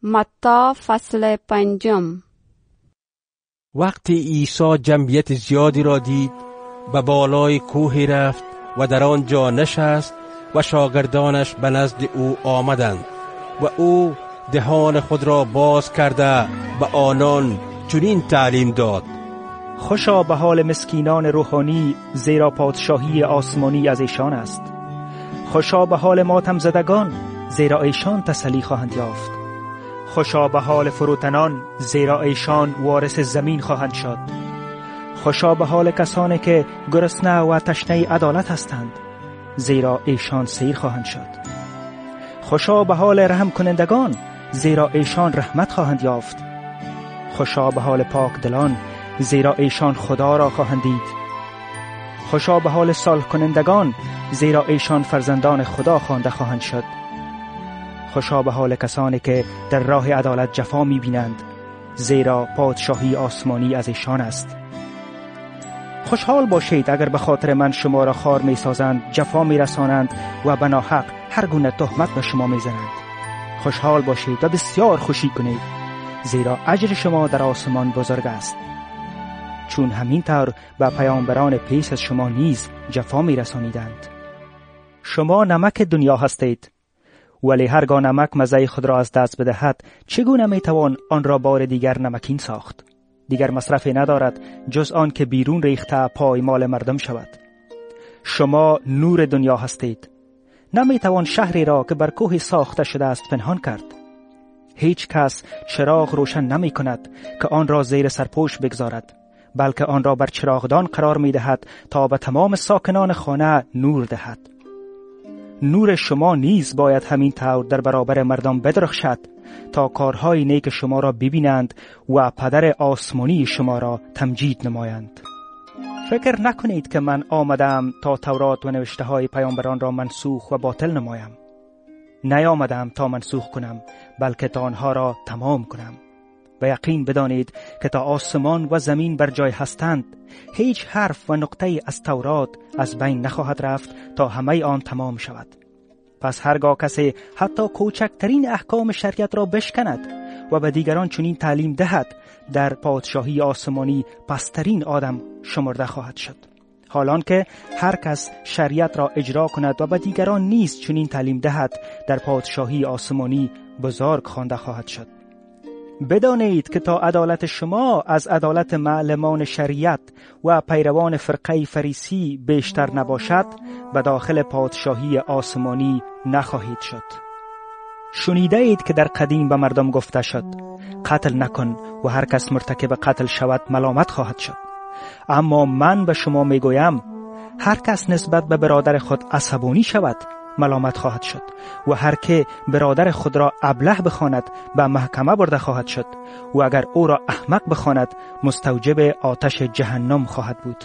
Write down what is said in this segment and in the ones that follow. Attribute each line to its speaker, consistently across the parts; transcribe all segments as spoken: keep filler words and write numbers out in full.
Speaker 1: متی فصل پنجم.
Speaker 2: وقتی عیسی جمعیت زیادی را دید به بالای کوهی رفت و در آنجا نشست و شاگردانش به نزد او آمدند و او دهان خود را باز کرده به آنان چنین تعلیم داد:
Speaker 3: خوشا به حال مسکینان روحانی، زیرا پادشاهی آسمانی از ایشان است. خوشا به حال ماتم زدگان، زیرا ایشان تسلی خواهند یافت. خوشا به حال فروتنان، زیرا ایشان وارث زمین خواهند شد. خوشا به حال کسانی که گرسنه و تشنه عدالت هستند، زیرا ایشان سیر خواهند شد. خوشا به حال رحم کنندگان، زیرا ایشان رحمت خواهند یافت. خوشا به حال پاک دلان، زیرا ایشان خدا را خواهند دید. خوشا به حال صلح کنندگان، زیرا ایشان فرزندان خدا خوانده خواهند شد. خوشا به حال کسانی که در راه عدالت جفا می بینند، زیرا پادشاهی آسمانی از ایشان است. خوشحال باشید اگر به خاطر من شما را خوار می سازند، جفا می رسانند و به ناحق هر گونه تهمت به شما می زنند. خوشحال باشید و بسیار خوشی کنید، زیرا اجر شما در آسمان بزرگ است. چون همین طور به پیامبران پیش از شما نیز جفا می رسانیدند. شما نمک دنیا هستید، ولی هرگاه نمک مزه خود را از دست بدهد، چگونه می توان آن را بار دیگر نمکین ساخت؟ دیگر مصرفی ندارد جز آن که بیرون ریخته پایمال مردم شود. شما نور دنیا هستید. نمی توان شهری را که بر کوه ساخته شده است پنهان کرد. هیچ کس چراغ روشن نمی کند که آن را زیر سرپوش بگذارد، بلکه آن را بر چراغدان قرار می دهد تا به تمام ساکنان خانه نور دهد. نور شما نیز باید همین طور در برابر مردم بدرخشد تا کارهای نیک شما را ببینند و پدر آسمانی شما را تمجید نمایند. فکر نکنید که من آمدم تا تورات و نوشته های پیامبران را منسوخ و باطل نمایم. نیامدم تا منسوخ کنم، بلکه تا آنها را تمام کنم. و یقین بدانید که تا آسمان و زمین بر جای هستند، هیچ حرف و نقطه از تورات از بین نخواهد رفت تا همه آن تمام شود. پس هرگاه کسی حتی کوچکترین احکام شریعت را بشکند و به دیگران چنین تعلیم دهد، در پادشاهی آسمانی پسترین آدم شمرده خواهد شد. حالان که هر کس شریعت را اجرا کند و به دیگران نیز چنین تعلیم دهد، در پادشاهی آسمانی بزرگ خوانده خواهد شد. بدانید که تا عدالت شما از عدالت معلمان شریعت و پیروان فرقه فریسی بیشتر نباشد، به داخل پادشاهی آسمانی نخواهید شد. شنیده اید که در قدیم به مردم گفته شد: قتل نکن و هر کس مرتکب قتل شود ملامت خواهد شد. اما من به شما میگویم هر کس نسبت به برادر خود عصبانی شود ملامت خواهد شد و هر که برادر خود را ابله بخواند به محکمه برده خواهد شد و اگر او را احمق بخواند مستوجب آتش جهنم خواهد بود.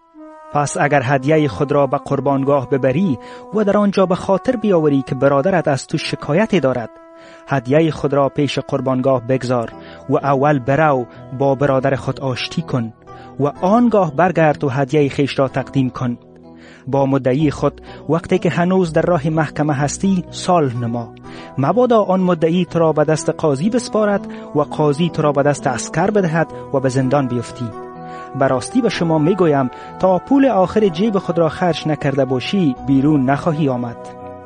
Speaker 3: پس اگر هدیه خود را به قربانگاه ببری و در آنجا به خاطر بیاوری که برادرت از تو شکایتی دارد، هدیه خود را پیش قربانگاه بگذار و اول برو با برادر خود آشتی کن و آنگاه برگرد و هدیه خیش را تقدیم کن. با مدعی خود وقتی که هنوز در راه محکمه هستی صلح نما، مبادا آن مدعی تو را به دست قاضی بسپارد و قاضی تو را به دست عسکر بدهد و به زندان بیفتی. براستی به شما میگویم تا پول آخر جیب خود را خرج نکرده باشی بیرون نخواهی آمد.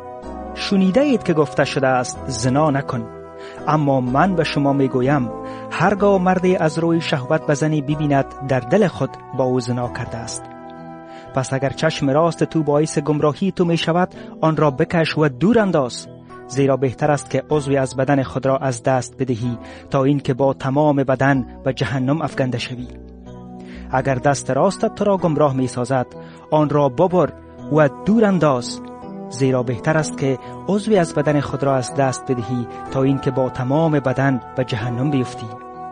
Speaker 3: شنیده اید که گفته شده است زنا نکن، اما من به شما میگویم هرگاه مردی از روی شهوت به زنی ببیند در دل خود با او زنا کرده است. پس اگر چشم راست تو باعث گمراهی تو می شود، آن را بکش و دور انداز، زیرا بهتر است که عضوی از بدن خود را از دست بدهی تا اینکه با تمام بدن به جهنم افکنده شوی. اگر دست راستت تو را گمراه می سازد، آن را ببر و دور انداز، زیرا بهتر است که عضوی از بدن خود را از دست بدهی تا اینکه با تمام بدن به جهنم بیفتی.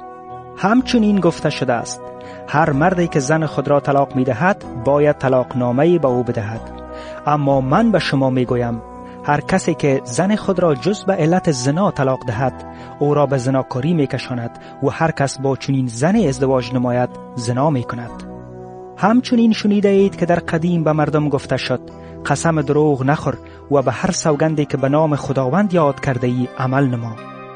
Speaker 3: همچنین گفته شده است هر مردی که زن خود را طلاق می دهد باید طلاق نامه‌ای به او بدهد. اما من به شما می گویم هر کسی که زن خود را جز به علت زنا طلاق دهد او را به زناکاری می کشاند و هر کس با چنین زن ازدواج نماید زنا می کند. همچنین شنیده اید که در قدیم به مردم گفته شد قسم دروغ نخور و به هر سوگندی که به نام خداوند یاد کرده ای عمل نما.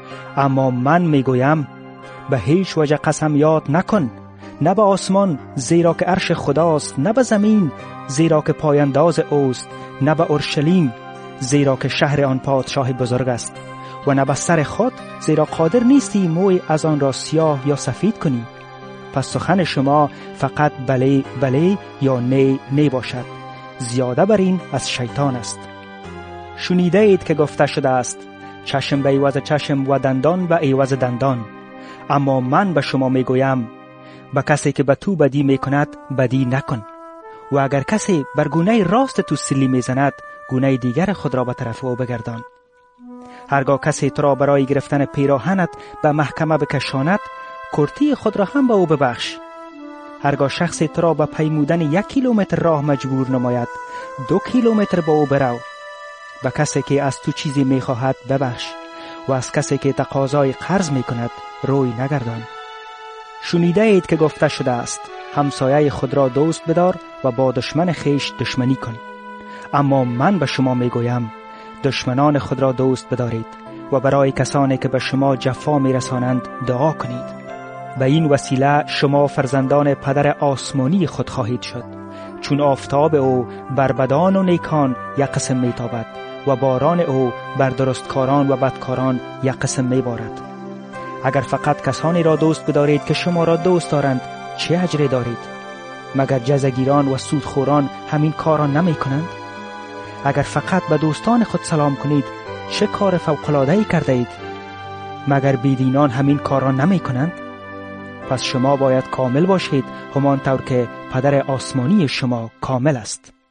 Speaker 3: اما من میگویم به هیچ وجه قسم یاد نکن، نه به آسمان زیرا که عرش خداست، نه به زمین زیرا که پایانداز اوست، نه به اورشلیم زیرا که شهر آن پادشاه بزرگ است، و نه به سر خود زیرا قادر نیستی موی از آن را سیاه یا سفید کنی. پس سخن شما فقط بله بله یا نه نه باشد. زیاده بر این از شیطان است. شنیده اید که گفته شده است چشم به عوض چشم و دندان به عوض دندان. اما من به شما میگویم به کسی که به تو بدی میکند بدی نکن، و اگر کسی بر گونه راست تو سیلی میزند گونه دیگر خود را به طرف او بگردان. هرگاه کسی تو را برای گرفتن پیراهنت به محکمه بکشاند کرتی خود را هم به او ببخش. هرگاه شخصی تو را به پیمودن یک کیلومتر راه مجبور نماید دو کیلومتر با او برو. و کسی که از تو چیزی میخواهد ببخش، و از کسی که تقاضای قرض میکند روی نگردان. شنیده اید که گفته شده است همسایه خود را دوست بدار و با دشمن خیش دشمنی کن. اما من به شما میگویم دشمنان خود را دوست بدارید و برای کسانی که به شما جفا میرسانند دعا کنید. به این وسیله شما فرزندان پدر آسمانی خود خواهید شد، چون آفتاب او بر بدان و نیکان یک قسم میتابد و باران او بر درستکاران و بدکاران یک قسم میبارد. اگر فقط کسانی را دوست بدارید که شما را دوست دارند چه اجری دارید؟ مگر جزاگیران و سودخوران همین کارا نمی کنند؟ اگر فقط به دوستان خود سلام کنید چه کار فوق‌العاده‌ای کرده اید؟ مگر بیدینان همین کارا نمی کنند؟ پس شما باید کامل باشید همانطور که پدر آسمانی شما کامل است.